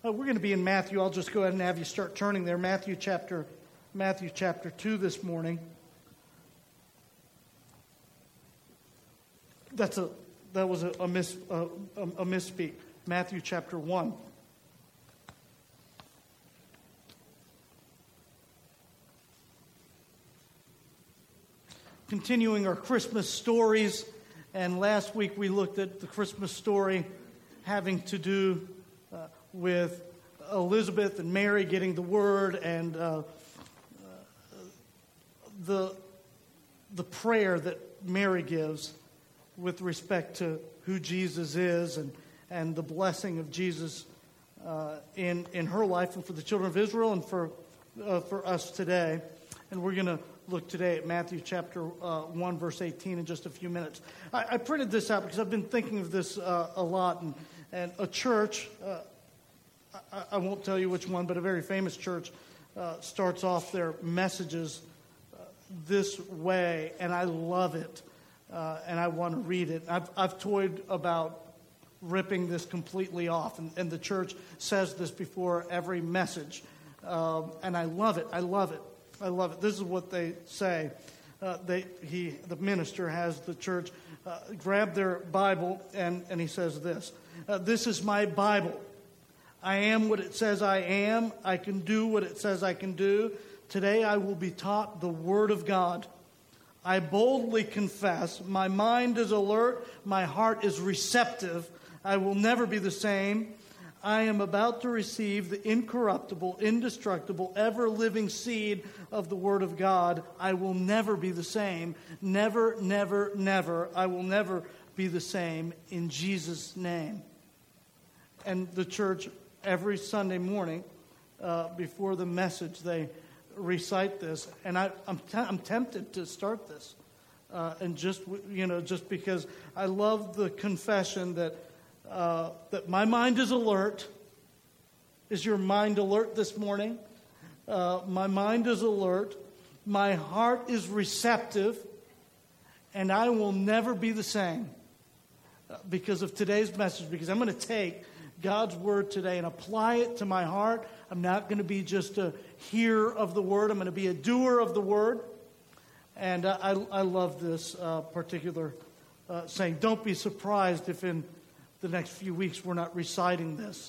We're going to be in Matthew. I'll just go ahead and have you start turning there. Matthew chapter 2 this morning. That was a misspeak. Matthew chapter 1. Continuing our Christmas stories, and last week we looked at the Christmas story having to do with Elizabeth and Mary getting the word, and the prayer that Mary gives with respect to who Jesus is, and the blessing of Jesus in her life and for the children of Israel and for us today. And we're going to look today at Matthew chapter 1, verse 18 in just a few minutes. I printed this out because I've been thinking of this a lot. And a church, I won't tell you which one, but a very famous church starts off their messages this way, and I love it, and I want to read it. I've toyed about ripping this completely off, and the church says this before every message, and I love it. I love it. I love it. This is what they say. The minister has the church grab their Bible, and he says this. This is my Bible. I am what it says I am. I can do what it says I can do. Today I will be taught the Word of God. I boldly confess. My mind is alert. My heart is receptive. I will never be the same. I am about to receive the incorruptible, indestructible, ever-living seed of the Word of God. I will never be the same. Never, never, never. I will never be the same in Jesus' name. And the church, every Sunday morning, before the message, they recite this. And I'm tempted to start this. And just because I love the confession that my mind is alert. Is your mind alert this morning? My mind is alert. My heart is receptive. And I will never be the same because of today's message. Because I'm going to take God's Word today and apply it to my heart. I'm not going to be just a hearer of the Word. I'm going to be a doer of the Word. And I love this particular saying. Don't be surprised if in the next few weeks we're not reciting this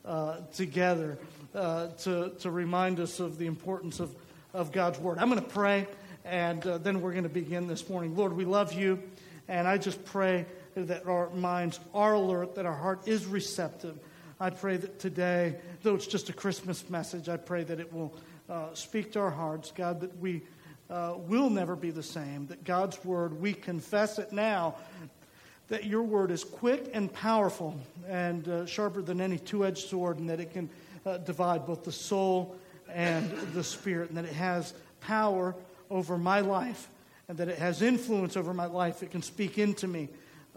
together to remind us of the importance of God's Word. I'm going to pray, and then we're going to begin this morning. Lord, we love you, and I just pray that our minds are alert, that our heart is receptive. I pray that today, though it's just a Christmas message, I pray that it will speak to our hearts, God, that we will never be the same, that God's Word, we confess it now, that your Word is quick and powerful and sharper than any two-edged sword, and that it can divide both the soul and the spirit, and that it has power over my life, and that it has influence over my life. It can speak into me,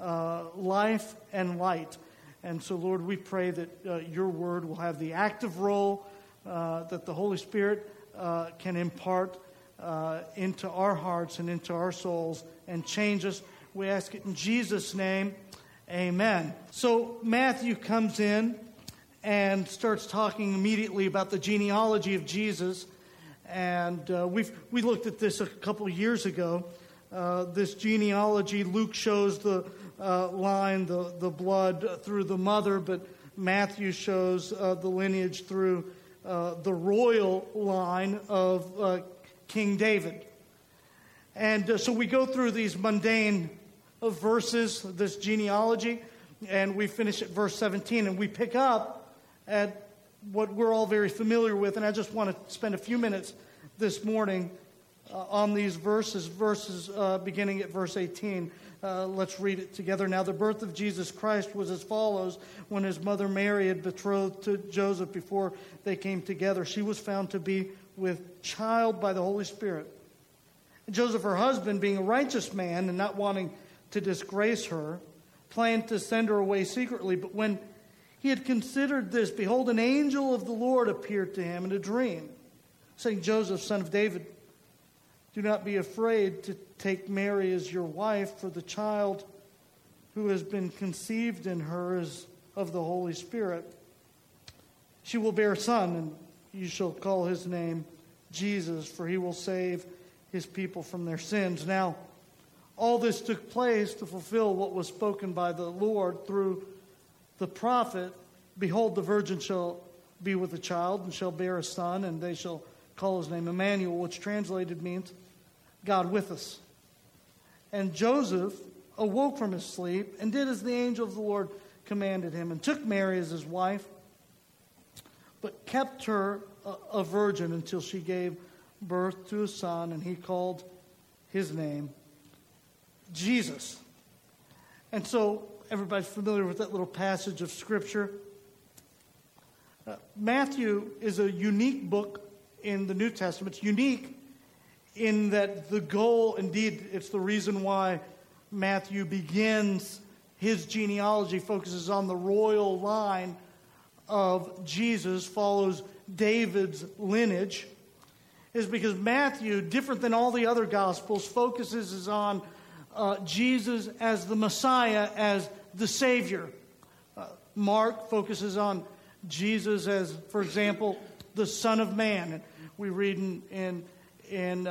life and light. And so, Lord, we pray that your Word will have the active role that the Holy Spirit can impart into our hearts and into our souls and change us. We ask it in Jesus' name. Amen. So Matthew comes in and starts talking immediately about the genealogy of Jesus. And we looked at this a couple of years ago. This genealogy, Luke shows the line, the blood through the mother, but Matthew shows the lineage through the royal line of King David. And so we go through these mundane verses, this genealogy, and we finish at verse 17, and we pick up at what we're all very familiar with, and I just want to spend a few minutes this morning on these verses beginning at verse 18. Let's read it together. Now the birth of Jesus Christ was as follows. When his mother Mary had betrothed to Joseph before they came together, she was found to be with child by the Holy Spirit. And Joseph, her husband, being a righteous man and not wanting to disgrace her, planned to send her away secretly. But when he had considered this, behold, an angel of the Lord appeared to him in a dream, saying, Joseph, son of David, do not be afraid to take Mary as your wife, for the child who has been conceived in her is of the Holy Spirit. She will bear a son, and you shall call his name Jesus, for he will save his people from their sins. Now, all this took place to fulfill what was spoken by the Lord through the prophet. Behold, the virgin shall be with a child and shall bear a son, and they shall call his name Emmanuel, which translated means God with us. And Joseph awoke from his sleep and did as the angel of the Lord commanded him, and took Mary as his wife, but kept her a virgin until she gave birth to a son, and he called his name Jesus. And so everybody's familiar with that little passage of Scripture. Matthew is a unique book in the New Testament. It's unique in that the goal, indeed, it's the reason why Matthew begins his genealogy, focuses on the royal line of Jesus, follows David's lineage, is because Matthew, different than all the other Gospels, focuses on Jesus as the Messiah, as the Savior. Mark focuses on Jesus as, for example, the Son of Man. And we read in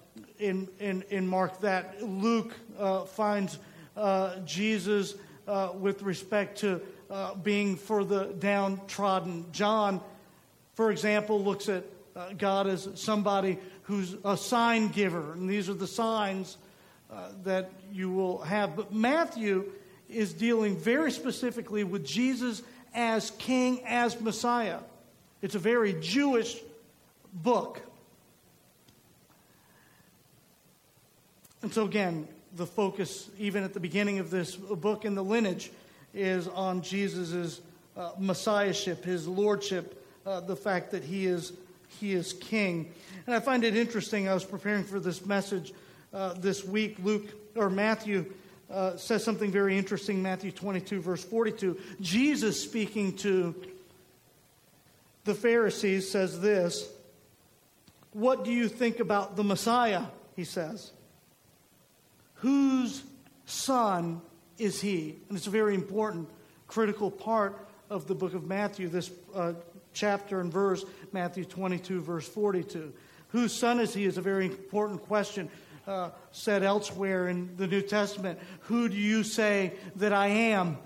Mark that. Luke finds Jesus with respect to being for the downtrodden. John, for example, looks at God as somebody who's a sign giver, and these are the signs that you will have. But Matthew is dealing very specifically with Jesus as King, as Messiah. It's a very Jewish book. And so again, the focus, even at the beginning of this book in the lineage, is on Jesus' messiahship, his lordship, the fact that he is king. And I find it interesting. I was preparing for this message this week. Matthew says something very interesting. Matthew 22, verse 42. Jesus, speaking to the Pharisees, says this: "What do you think about the Messiah?" He says. "Whose son is he?" And it's a very important, critical part of the book of Matthew, this chapter and verse, Matthew 22, verse 42. Whose son is he is a very important question said elsewhere in the New Testament. Who do you say that I am?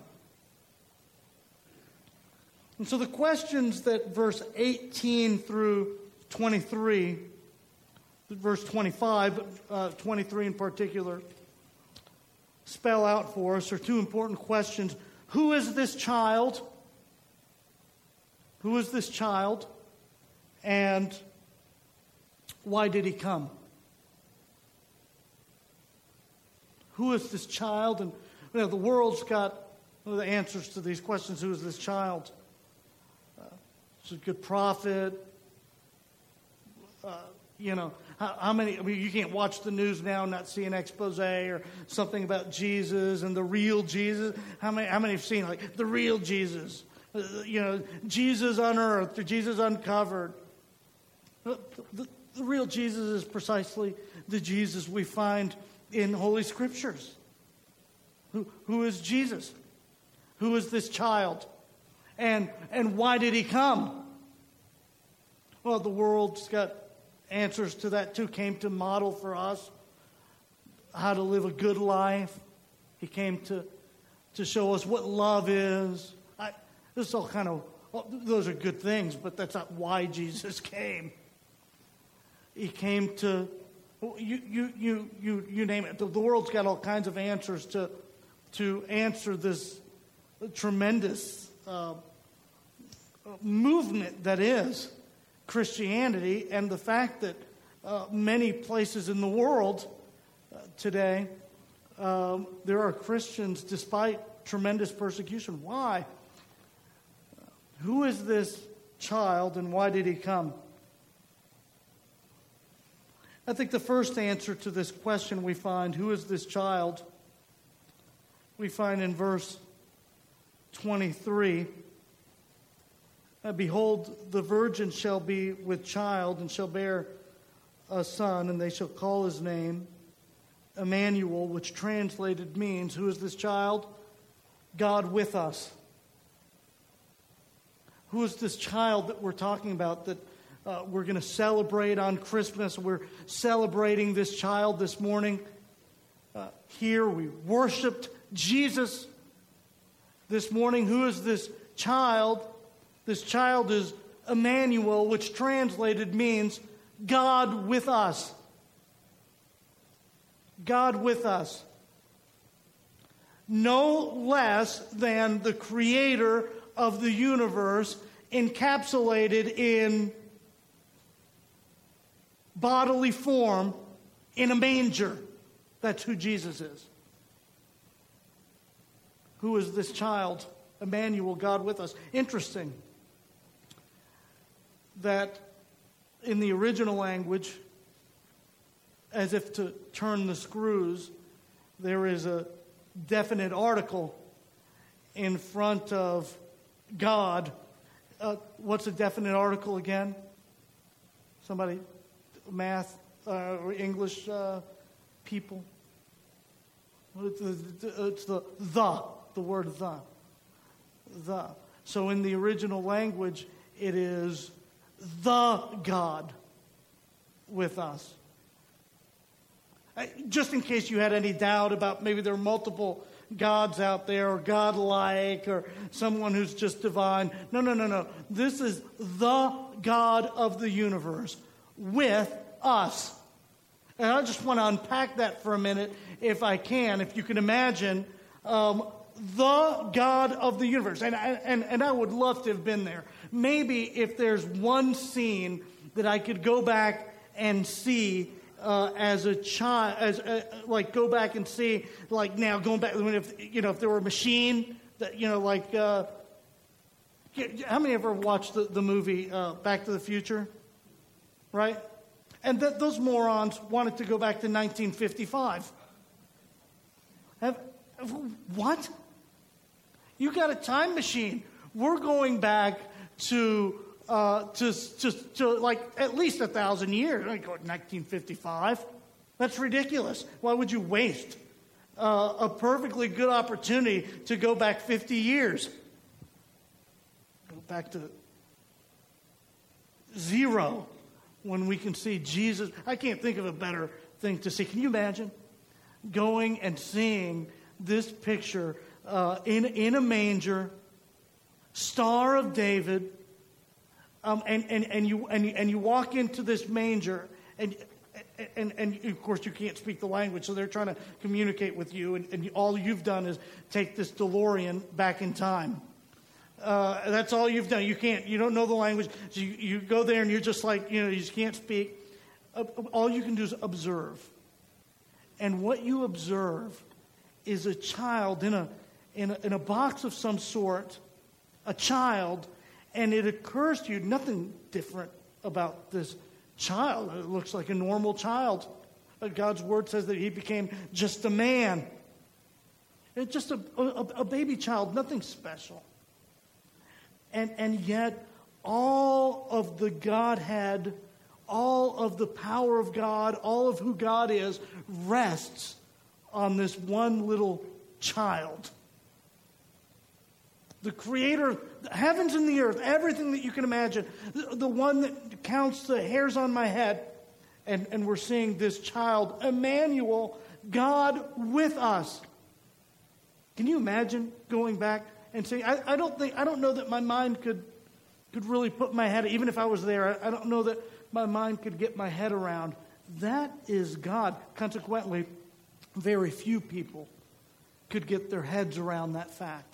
And so the questions that verse 18 through 23, verse 25, 23 in particular, spell out for us are two important questions. Who is this child? Who is this child? And why did he come? Who is this child? And the world's got the answers to these questions. Who is this child? Is it a good prophet? How many? I mean, you can't watch the news now and not see an expose or something about Jesus and the real Jesus. How many have seen like the real Jesus? Jesus unearthed or Jesus uncovered. The real Jesus is precisely the Jesus we find in Holy Scriptures. Who is Jesus? Who is this child? And why did he come? Well, the world's got answers to that too. Came to model for us how to live a good life. He came to show us what love is. This is all kind of, those are good things, but that's not why Jesus came. He came to, you name it. The world's got all kinds of answers to answer this tremendous movement that is Christianity, and the fact that many places in the world today there are Christians despite tremendous persecution. Why? Who is this child and why did he come? I think the first answer to this question we find, who is this child? We find in verse 23. Behold, the virgin shall be with child and shall bear a son, and they shall call his name Emmanuel, which translated means, who is this child? God with us. Who is this child that we're talking about that we're going to celebrate on Christmas? We're celebrating this child this morning. Here we worshiped Jesus this morning. Who is this child? This child is Emmanuel, which translated means God with us. God with us. No less than the creator of the universe, encapsulated in bodily form in a manger. That's who Jesus is. Who is this child? Emmanuel, God with us. Interesting that in the original language, as if to turn the screws, there is a definite article in front of God. What's a definite article again? Somebody, math or English people? It's the word the. The. So in the original language, it is the God with us. Just in case you had any doubt about maybe there are multiple gods out there, or God-like, or someone who's just divine. No. This is the God of the universe with us. And I just want to unpack that for a minute, if I can. If you can imagine the God of the universe. And I would love to have been there. Maybe if there's one scene that I could go back and see as a child, go back and see, like now going back, if there were a machine that, how many ever watched the movie Back to the Future? Right? And those morons wanted to go back to 1955. What? You got a time machine. We're going back to like at least 1,000 years. I go 1955. That's ridiculous. Why would you waste a perfectly good opportunity to go back 50 years? Go back to zero when we can see Jesus. I can't think of a better thing to see. Can you imagine going and seeing this picture in a manger, Star of David? And you walk into this manger, and of course you can't speak the language, so they're trying to communicate with you, and all you've done is take this DeLorean back in time. That's all you've done. You don't know the language, so you go there and you're just like, you just can't speak. All you can do is observe, and what you observe is a child in a box of some sort, a child. And it occurs to you, nothing different about this child. It looks like a normal child. God's word says that he became just a man. It's just a baby child, nothing special. And yet, all of the Godhead, all of the power of God, all of who God is, rests on this one little child. The creator of the heavens and the earth, everything that you can imagine. The one that counts the hairs on my head. And we're seeing this child, Emmanuel, God with us. Can you imagine going back and saying, I don't know that my mind could really put my head, even if I was there, I don't know that my mind could get my head around. That is God. Consequently, very few people could get their heads around that fact.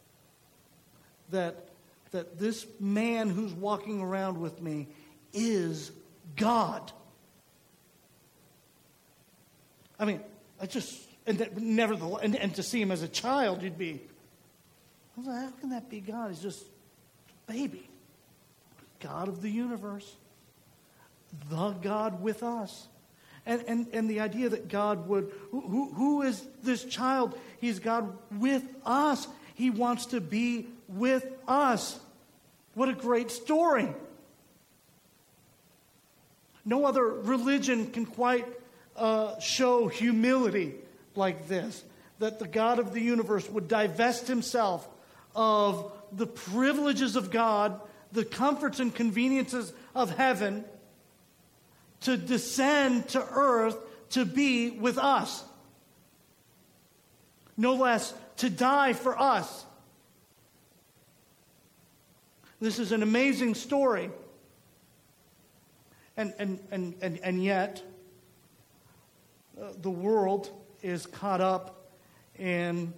That this man who's walking around with me is God. I mean, and to see him as a child, you'd be, how can that be God? He's just a baby. God of the universe. The God with us. And the idea that God would, who is this child? He's God with us. He wants to be with us. What a great story. No other religion can quite show humility like this. That the God of the universe would divest himself of the privileges of God, the comforts and conveniences of heaven, to descend to earth to be with us. No less, to die for us. This is an amazing story. And yet, the world is caught up in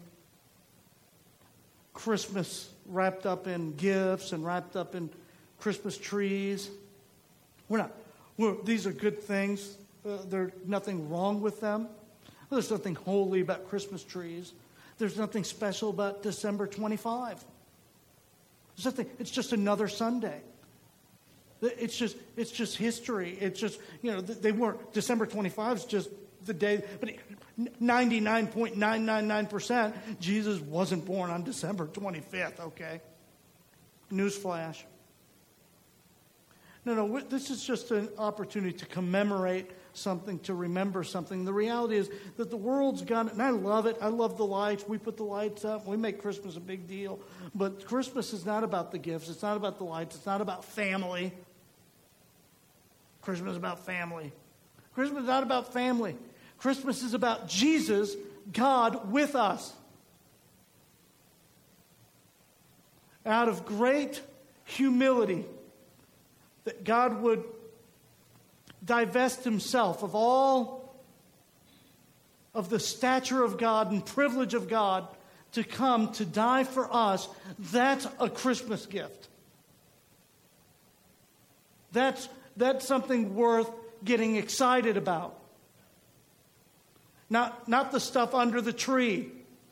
Christmas, wrapped up in gifts and wrapped up in Christmas trees. These are good things. There's nothing wrong with them. There's nothing holy about Christmas trees. There's nothing special about December 25. There's nothing. It's just another Sunday. It's just history. It's just, they weren't, December 25 is just the day, but 99.999% Jesus wasn't born on December 25th, okay? Newsflash. No, this is just an opportunity to commemorate something, to remember something. The reality is that the world's gone, and I love it. I love the lights. We put the lights up. We make Christmas a big deal. But Christmas is not about the gifts. It's not about the lights. It's not about family. Christmas is about family. Christmas is not about family. Christmas is about Jesus, God with us. Out of great humility, that God would divest himself of all of the stature of God and privilege of God to come to die for us. That's a Christmas gift. That's something worth getting excited about. Not the stuff under the tree.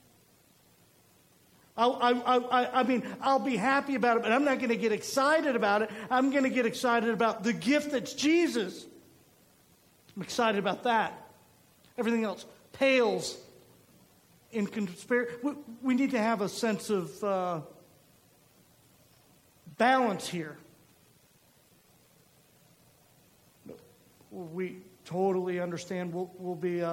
I'll be happy about it, but I'm not going to get excited about it. I'm going to get excited about the gift that's Jesus. I'm excited about that. Everything else pales in comparison. We need to have a sense of balance here. We totally understand. We'll be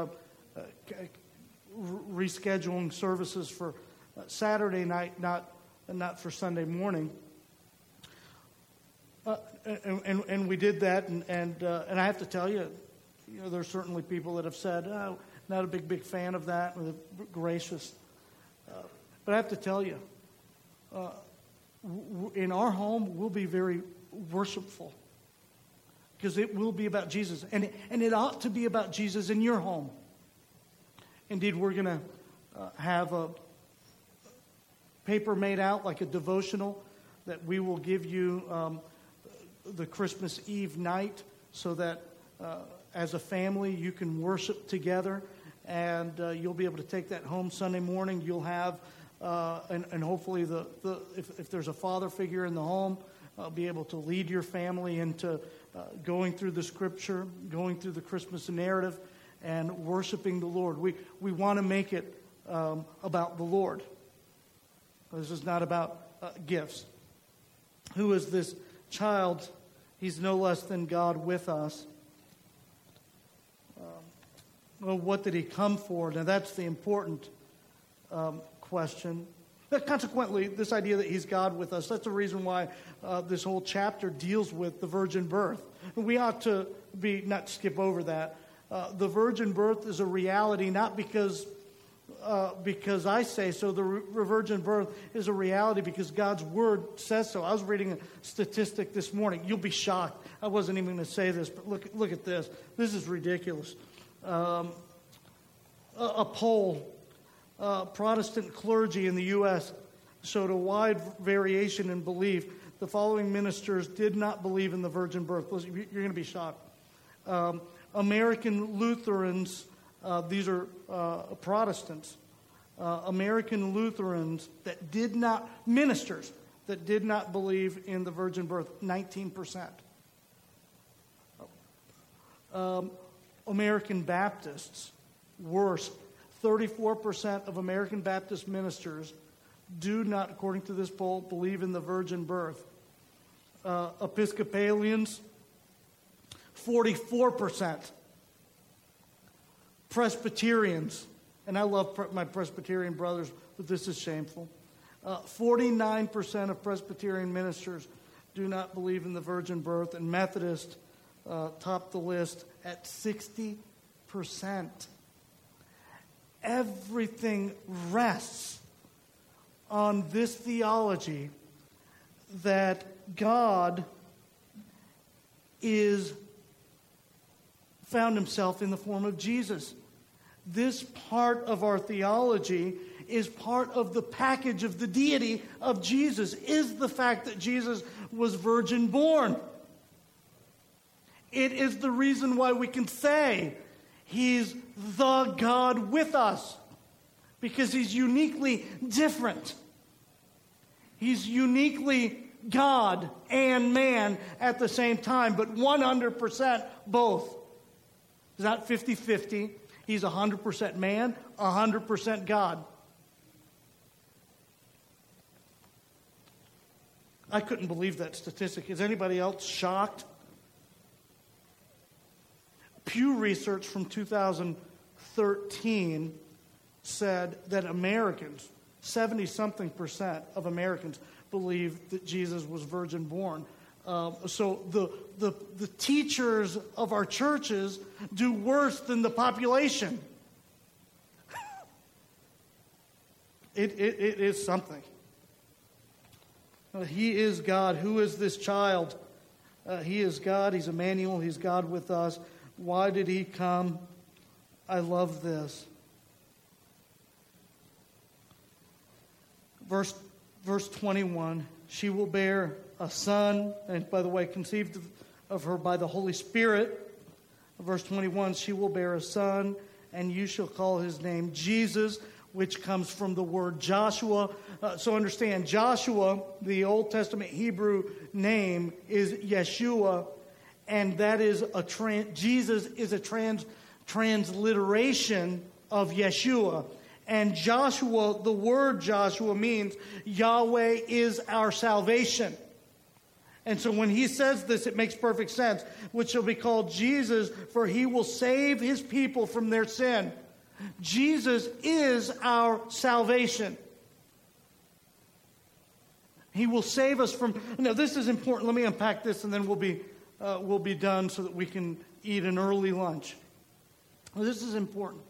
rescheduling services for Saturday night, not for Sunday morning. And we did that, and I have to tell you, there's certainly people that have said, "Oh, not a big fan of that," or they're gracious. But I have to tell you, in our home, we'll be very worshipful, because it will be about Jesus, and it ought to be about Jesus in your home. Indeed, we're going to have a paper made out like a devotional that we will give you the Christmas Eve night, so that as a family you can worship together, and you'll be able to take that home Sunday morning. You'll have and hopefully if there's a father figure in the home, be able to lead your family into going through the Scripture, going through the Christmas narrative, and worshiping the Lord. We want to make it about the Lord. This is not about gifts. Who is this child? He's no less than God with us. Well, what did he come for? Now, that's the important question. But consequently, this idea that he's God with us, that's the reason why this whole chapter deals with the virgin birth. We ought to not skip over that. The virgin birth is a reality, not because I say so. The virgin birth is a reality because God's Word says so. I was reading a statistic this morning. You'll be shocked. I wasn't even going to say this, but look at this. This is ridiculous. A poll, Protestant clergy in the U.S. showed a wide variation in belief. The following ministers did not believe in the virgin birth. Listen, you're going to be shocked. American Lutherans, these are Protestants, American Lutherans ministers that did not believe in the virgin birth, 19%. American Baptists, worse, 34% of American Baptist ministers do not, according to this poll, believe in the virgin birth. Episcopalians, 44%. Presbyterians, and I love my Presbyterian brothers, but this is shameful. 49% of Presbyterian ministers do not believe in the virgin birth, and Methodists top the list at 60%. Everything rests on this theology that God found himself in the form of Jesus. This part of our theology is part of the package of the deity of Jesus, is the fact that Jesus was virgin born. It is the reason why we can say he's the God with us, because he's uniquely different. He's uniquely God and man at the same time, but 100% both. He's not 50-50. He's 100% man, 100% God. I couldn't believe that statistic. Is anybody else shocked? Pew Research from 2013 said that Americans, 70-something% of Americans, believe that Jesus was virgin born. So the teachers of our churches do worse than the population. It is something. He is God. Who is this child? He is God. He's Emmanuel. He's God with us. Why did he come? I love this. Verse 21, she will bear a son, and by the way, conceived of her by the Holy Spirit. Verse 21, she will bear a son, and you shall call his name Jesus, which comes from the word Joshua. So understand, Joshua, the Old Testament Hebrew name, is Yeshua, and that is Jesus is a transliteration of Yeshua. And Joshua, the word Joshua means Yahweh is our salvation. And so when he says this, it makes perfect sense, which shall be called Jesus, for he will save his people from their sin. Jesus is our salvation. He will save us from... Now, this is important. Let me unpack this, and then we'll be done so that we can eat an early lunch. Well, this is important.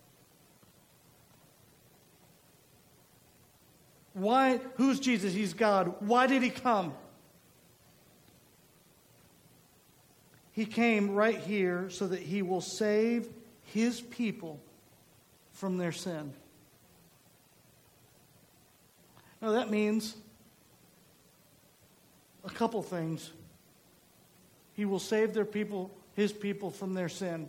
Why? Who's Jesus? He's God. Why did he come? He came right here so that he will save his people from their sin. Now that means a couple things. He will save his people from their sin.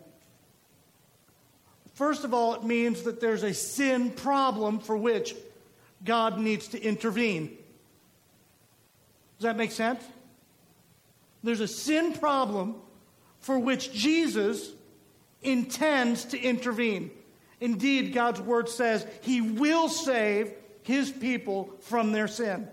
First of all, it means that there's a sin problem for which God needs to intervene. Does that make sense? There's a sin problem for which Jesus intends to intervene. Indeed, God's word says he will save his people from their sin.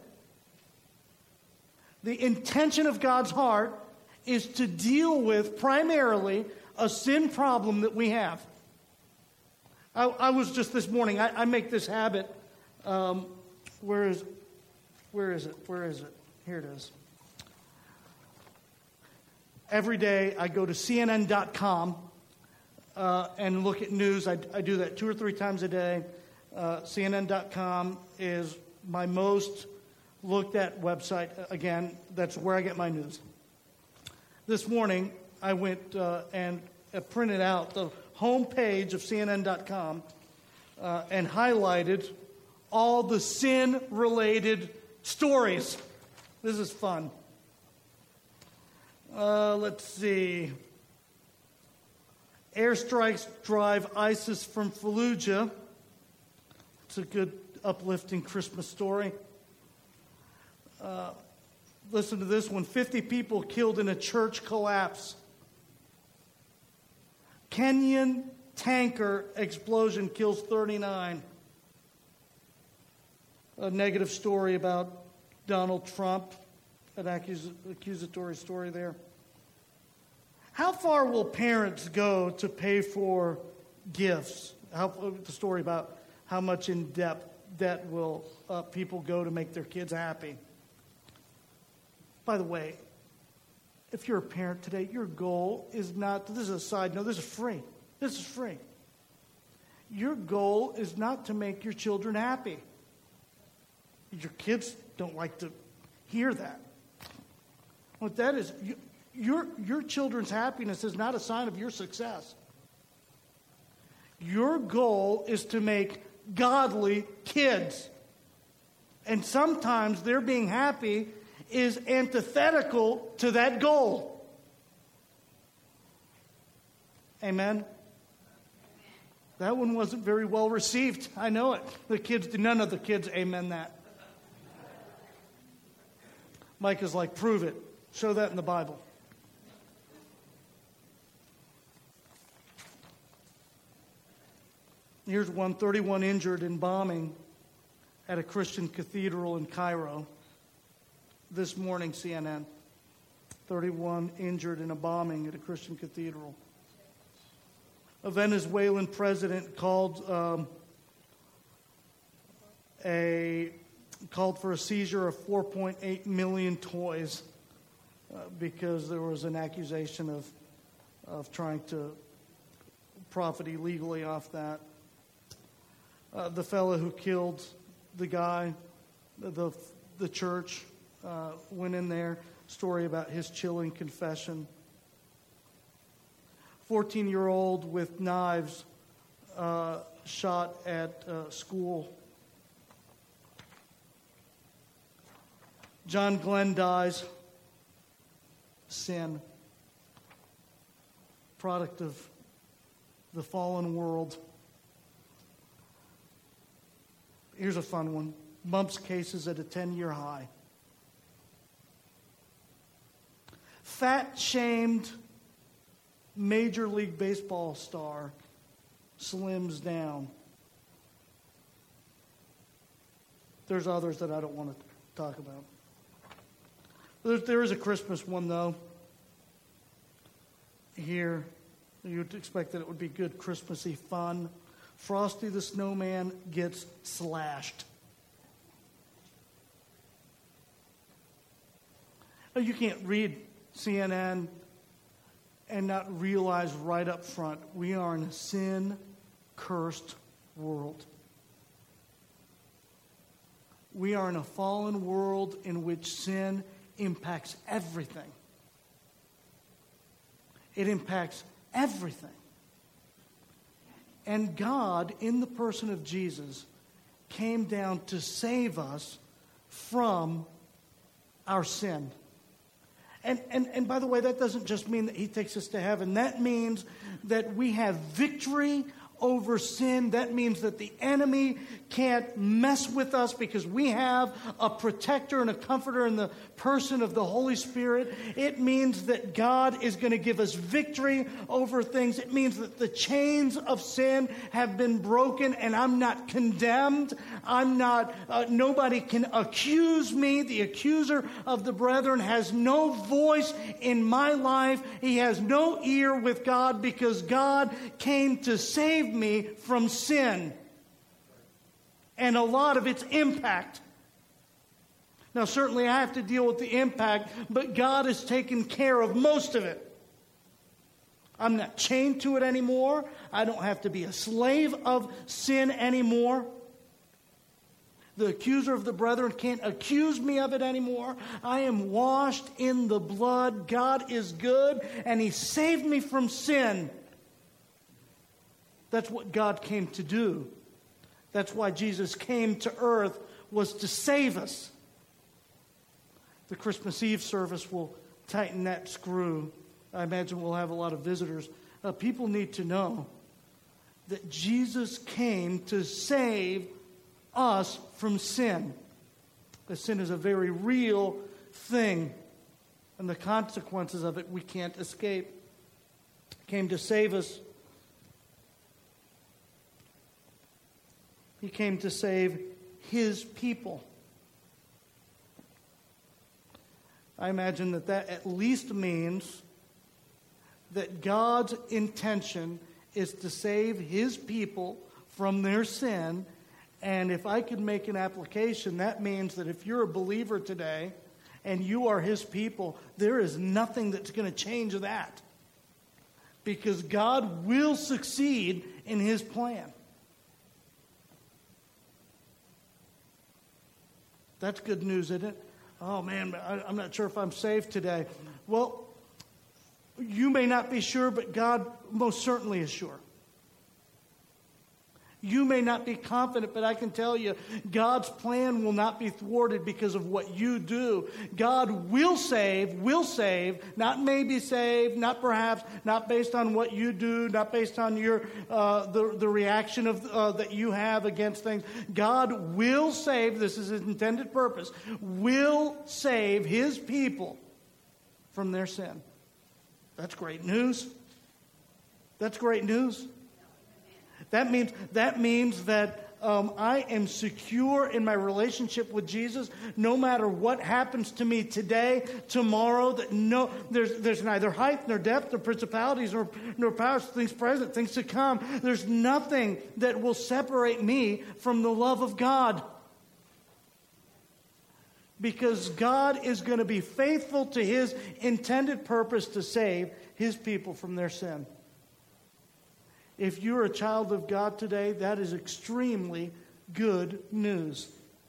The intention of God's heart is to deal with primarily a sin problem that we have. I was just this morning, I make this habit. Where is it? Here it is. Every day I go to CNN.com and look at news. I do that 2 or 3 times a day. CNN.com is my most looked at website. Again, that's where I get my news. This morning I went and printed out the homepage of CNN.com and highlighted all the sin-related stories. This is fun. Let's see. Airstrikes drive ISIS from Fallujah. It's a good, uplifting Christmas story. Listen to this one. 50 people killed in a church collapse. Kenyan tanker explosion kills 39. A negative story about Donald Trump. An accusatory story there. How far will parents go to pay for gifts? The story about how much in debt that will people go to make their kids happy. By the way, if you're a parent today, your goal is not, this is a side note, this is free. This is free. Your goal is not to make your children happy. Your kids don't like to hear that. What that is, your children's happiness is not a sign of your success. Your goal is to make godly kids. And sometimes their being happy is antithetical to that goal. Amen? That one wasn't very well received. I know it. None of the kids amen that. Mike is like, prove it. Show that in the Bible. Here's 31 injured in bombing at a Christian cathedral in Cairo. This morning, CNN. 31 injured in a bombing at a Christian cathedral. A Venezuelan president called for a seizure of 4.8 million toys because there was an accusation of trying to profit illegally off that. The fellow who killed the guy, the church, went in there. Story about his chilling confession. 14-year-old with knives shot at school. John Glenn dies. Sin. Product of the fallen world. Here's a fun one. Mumps cases at a 10-year high. Fat-shamed Major League Baseball star slims down. There's others that I don't want to talk about. There is a Christmas one, though. Here, you'd expect that it would be good Christmassy fun. Frosty the Snowman gets slashed. You can't read CNN and not realize right up front we are in a sin-cursed world. We are in a fallen world in which sin impacts everything. It impacts everything. And God, in the person of Jesus, came down to save us from our sin. And by the way, that doesn't just mean that he takes us to heaven. That means that we have victory over sin. That means that the enemy can't mess with us because we have a protector and a comforter in the person of the Holy Spirit. It means that God is going to give us victory over things. It means that the chains of sin have been broken and I'm not condemned. Nobody can accuse me. The accuser of the brethren has no voice in my life. He has no ear with God because God came to save me from sin and a lot of its impact. Now, certainly I have to deal with the impact, but God has taken care of most of it. I'm not chained to it anymore. I don't have to be a slave of sin anymore. The accuser of the brethren can't accuse me of it anymore. I am washed in the blood. God is good, and He saved me from sin. That's what God came to do. That's why Jesus came to earth, was to save us. The Christmas Eve service will tighten that screw. I imagine we'll have a lot of visitors. People need to know that Jesus came to save us from sin. The sin is a very real thing, and the consequences of it we can't escape. He came to save us. He came to save His people. I imagine that at least means that God's intention is to save His people from their sin And if I could make an application, that means that if you're a believer today and you are his people, there is nothing that's going to change that. Because God will succeed in his plan. That's good news, isn't it? Oh man, I'm not sure if I'm saved today. Well, you may not be sure, but God most certainly is sure. You may not be confident, but I can tell you, God's plan will not be thwarted because of what you do. God will save, not maybe save, not perhaps, not based on what you do, not based on your the reaction of that you have against things. God will save, this is his intended purpose, will save his people from their sin. That's great news. That's great news. That means that I am secure in my relationship with Jesus, no matter what happens to me today, tomorrow. That there's neither height nor depth nor principalities nor powers, things present, things to come. There's nothing that will separate me from the love of God, because God is going to be faithful to his intended purpose to save his people from their sin. If you're a child of God today, that is extremely good news.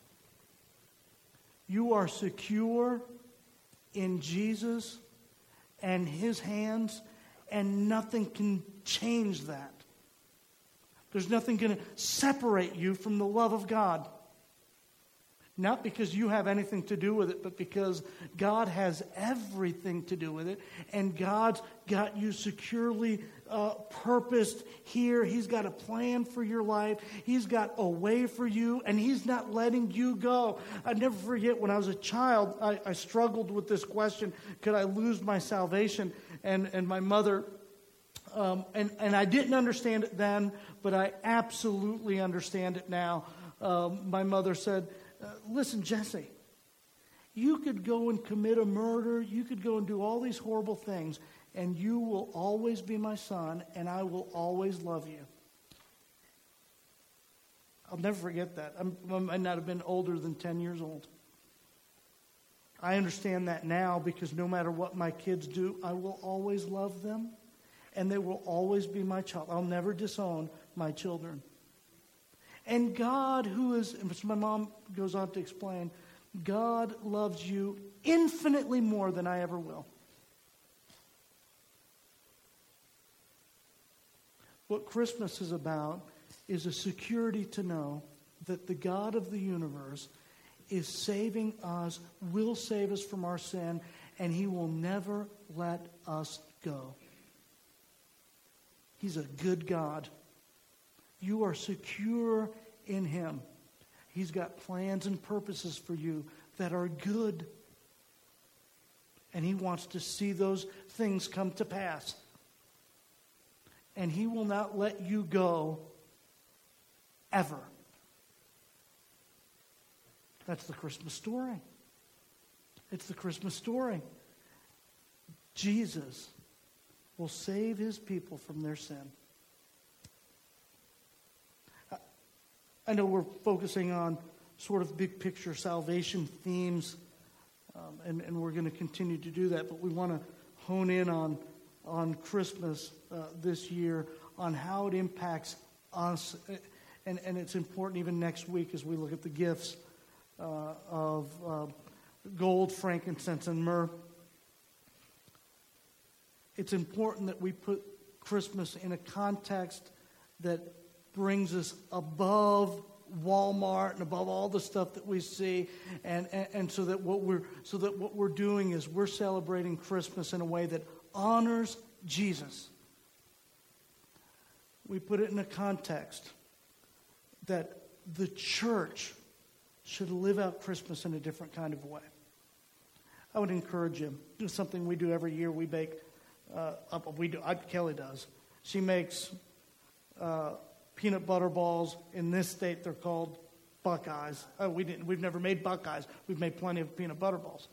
You are secure in Jesus and his hands, and nothing can change that. There's nothing going to separate you from the love of God. Not because you have anything to do with it, but because God has everything to do with it. And God's got you securely purposed here. He's got a plan for your life. He's got a way for you, and he's not letting you go. I never forget when I was a child, I struggled with this question: could I lose my salvation? And my mother, and I didn't understand it then, but I absolutely understand it now. My mother said, listen, Jesse, you could go and commit a murder. You could go and do all these horrible things, and you will always be my son, and I will always love you. I'll never forget that. I might not have been older than 10 years old. I understand that now, because no matter what my kids do, I will always love them, and they will always be my child. I'll never disown my children. And God, which my mom goes on to explain, God loves you infinitely more than I ever will. What Christmas is about is a security to know that the God of the universe is saving us, will save us from our sin, and he will never let us go. He's a good God. You are secure in him. He's got plans and purposes for you that are good. And he wants to see those things come to pass. And he will not let you go ever. That's the Christmas story. It's the Christmas story. Jesus will save his people from their sin. I know we're focusing on sort of big picture salvation themes, and we're going to continue to do that, but we want to hone in on Christmas this year, on how it impacts us, and it's important even next week as we look at the gifts of gold, frankincense, and myrrh. It's important that we put Christmas in a context that brings us above Walmart and above all the stuff that we see, and so that what we're doing is we're celebrating Christmas in a way that honors Jesus. We put it in a context that the church should live out Christmas in a different kind of way. I would encourage you. Do something we do every year. We bake. Kelly does. She makes peanut butter balls. In this state, they're called Buckeyes. We've never made Buckeyes. We've made plenty of peanut butter balls.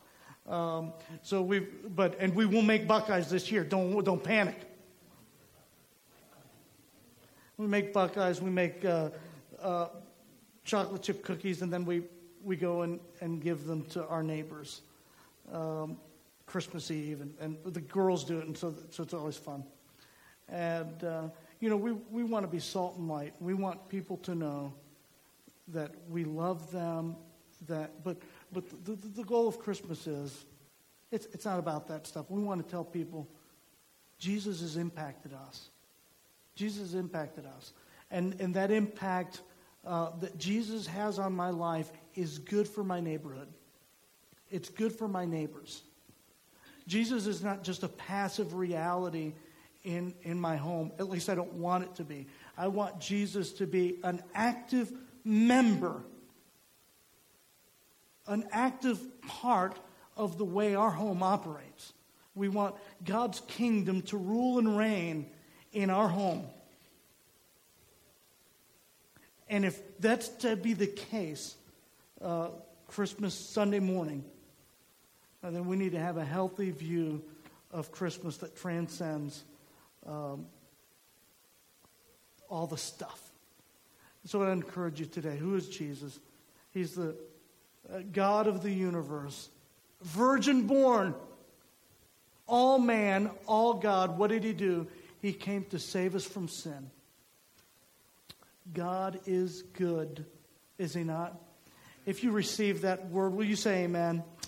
And we will make Buckeyes this year. Don't panic. We make Buckeyes. We make chocolate chip cookies, and then we go and give them to our neighbors Christmas Eve, and the girls do it, and so it's always fun. And we want to be salt and light. We want people to know that we love them. But the goal of Christmas is it's not about that stuff. We want to tell people Jesus has impacted us. Jesus has impacted us, and that impact that Jesus has on my life is good for my neighborhood. It's good for my neighbors. Jesus is not just a passive reality in my home. At least I don't want it to be. I want Jesus to be an active member, an active part of the way our home operates. We want God's kingdom to rule and reign in our home. And if that's to be the case, Christmas Sunday morning, then we need to have a healthy view of Christmas that transcends all the stuff. So I encourage you today. Who is Jesus? He's the God of the universe, virgin born, all man, all God. What did he do? He came to save us from sin. God is good, is he not? If you receive that word, will you say amen?